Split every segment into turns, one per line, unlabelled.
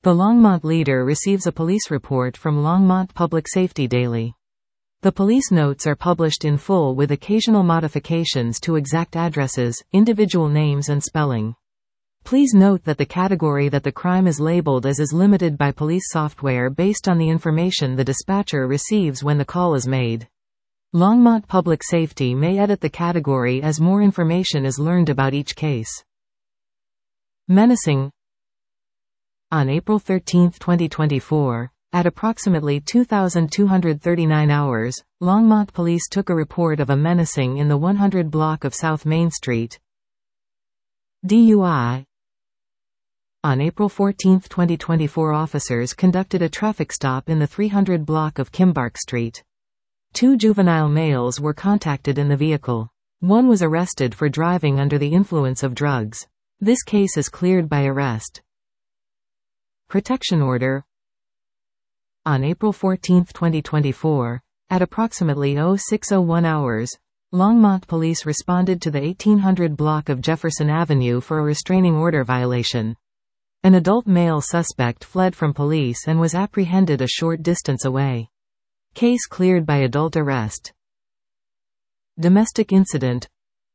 The Longmont Leader receives a police report from Longmont Public Safety Daily. The police notes are published in full with occasional modifications to exact addresses, individual names and spelling. Please note that the category that the crime is labeled as is limited by police software based on the information the dispatcher receives when the call is made. Longmont Public Safety may edit the category as more information is learned about each case. Menacing. On April 13, 2024, at approximately 2,239 hours, Longmont Police took a report of a menacing in the 100 block of South Main Street. DUI. On April 14, 2024, officers conducted a traffic stop in the 300 block of Kimbark Street. 2 juvenile males were contacted in the vehicle. One was arrested for driving under the influence of drugs. This case is cleared by arrest. Protection order. On April 14, 2024, at approximately 06:01 hours, Longmont Police responded to the 1800 block of Jefferson Avenue for a restraining order violation. An adult male suspect fled from police and was apprehended a short distance away. Case cleared by adult arrest. Domestic incident.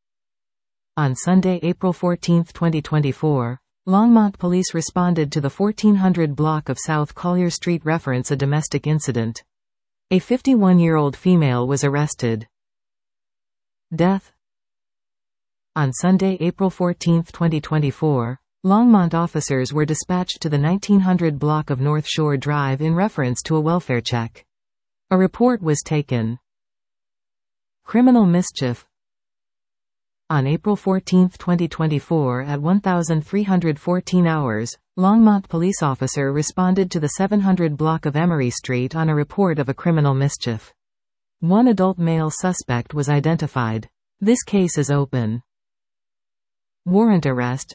On Sunday, April 14, 2024, Longmont Police responded to the 1400 block of South Collier Street reference a domestic incident. A 51-year-old female was arrested. Death. On Sunday, April 14, 2024, Longmont officers were dispatched to the 1900 block of North Shore Drive in reference to a welfare check. A report was taken. Criminal mischief. On April 14, 2024 at 1314 hours, Longmont police officer responded to the 700 block of Emery Street on a report of a criminal mischief. One adult male suspect was identified. This case is open. Warrant arrest.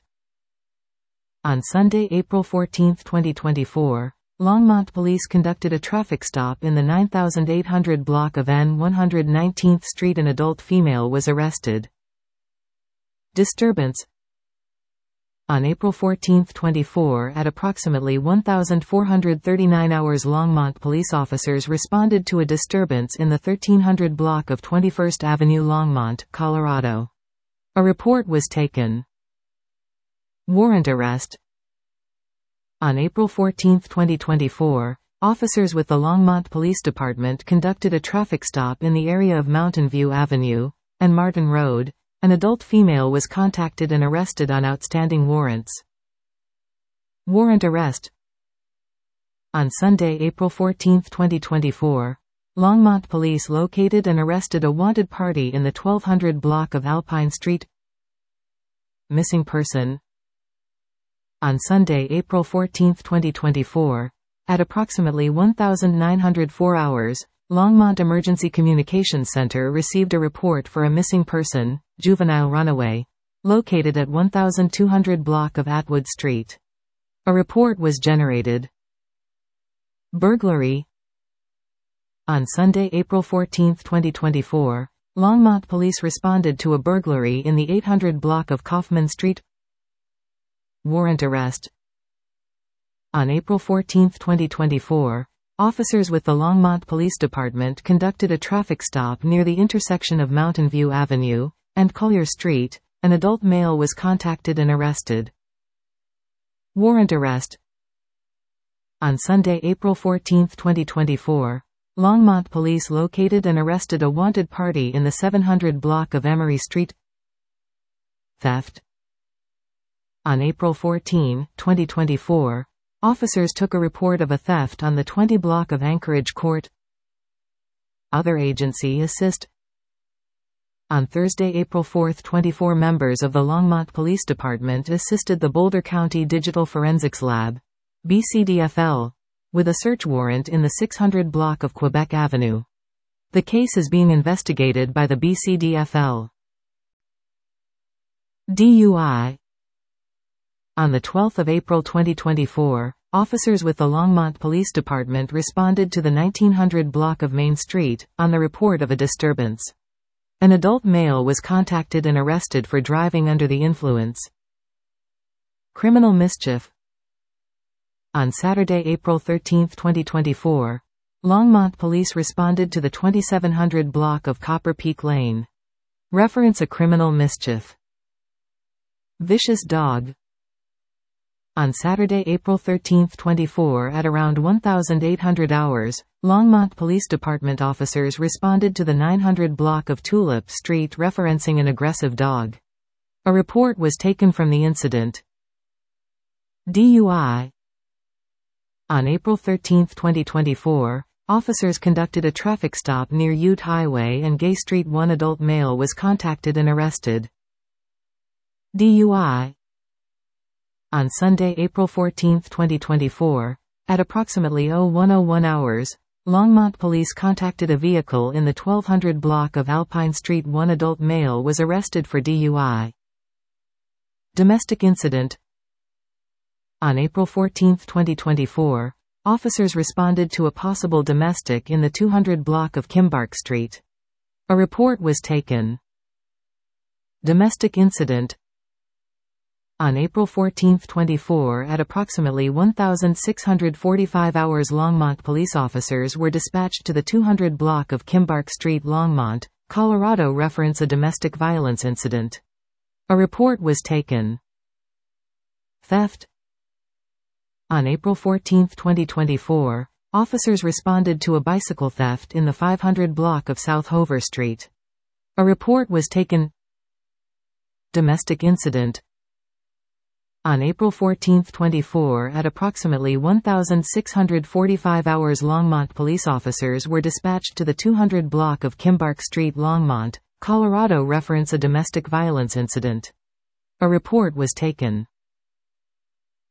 On Sunday, April 14, 2024, Longmont police conducted a traffic stop in the 9800 block of N119th Street. An adult female was arrested. Disturbance. On April 14, 2024 at approximately 1439 hours, Longmont police officers responded to a disturbance in the 1300 block of 21st Avenue, Longmont, Colorado. A report was taken. Warrant arrest. On April 14, 2024, officers with the Longmont Police Department conducted a traffic stop in the area of Mountain View Avenue and Martin Road. An adult female was contacted and arrested on outstanding warrants. Warrant arrest. On Sunday, April 14, 2024, Longmont police located and arrested a wanted party in the 1200 block of Alpine Street. Missing person. On Sunday, April 14, 2024, at approximately 1904 hours, Longmont Emergency Communications Center received a report for a missing person, juvenile runaway, located at 1200 block of Atwood Street. A report was generated. Burglary. On Sunday, April 14, 2024, Longmont police responded to a burglary in the 800 block of Kaufman Street. Warrant arrest. On April 14, 2024, officers with the Longmont Police Department conducted a traffic stop near the intersection of Mountain View Avenue and Collier Street. An adult male was contacted and arrested. Warrant arrest. On Sunday, April 14, 2024, Longmont police located and arrested a wanted party in the 700 block of Emery Street. Theft. On April 14, 2024, officers took a report of a theft on the 20 block of Anchorage Court. Other agency assist. On Thursday, April 4, 24 members of the Longmont Police Department assisted the Boulder County Digital Forensics Lab, BCDFL, with a search warrant in the 600 block of Quebec Avenue. The case is being investigated by the BCDFL. DUI. On the 12th of April 2024, officers with the Longmont Police Department responded to the 1900 block of Main Street, on the report of a disturbance. An adult male was contacted and arrested for driving under the influence. Criminal mischief. On Saturday, April 13, 2024, Longmont police responded to the 2700 block of Copper Peak Lane. Reference a criminal mischief. Vicious dog. On Saturday, April 13, 24 at around 1800 hours, Longmont Police Department officers responded to the 900 block of Tulip Street referencing an aggressive dog. A report was taken from the incident. DUI. On April 13, 2024, officers conducted a traffic stop near Ute Highway and Gay Street. One adult male was contacted and arrested. DUI. On Sunday, April 14, 2024, at approximately 01:01 hours, Longmont police contacted a vehicle in the 1200 block of Alpine Street. One adult male was arrested for DUI. Domestic incident. On April 14, 2024, officers responded to a possible domestic in the 200 block of Kimbark Street. A report was taken. Domestic incident. On April 14, 24 at approximately 1645 hours, Longmont police officers were dispatched to the 200 block of Kimbark Street, Longmont, Colorado. Reference a domestic violence incident. A report was taken. Theft. On April 14, 2024, officers responded to a bicycle theft in the 500 block of South Hover Street. A report was taken. Domestic incident. On April 14, 24 at approximately 1645 hours, Longmont police officers were dispatched to the 200 block of Kimbark Street, Longmont, Colorado. Reference a domestic violence incident. A report was taken.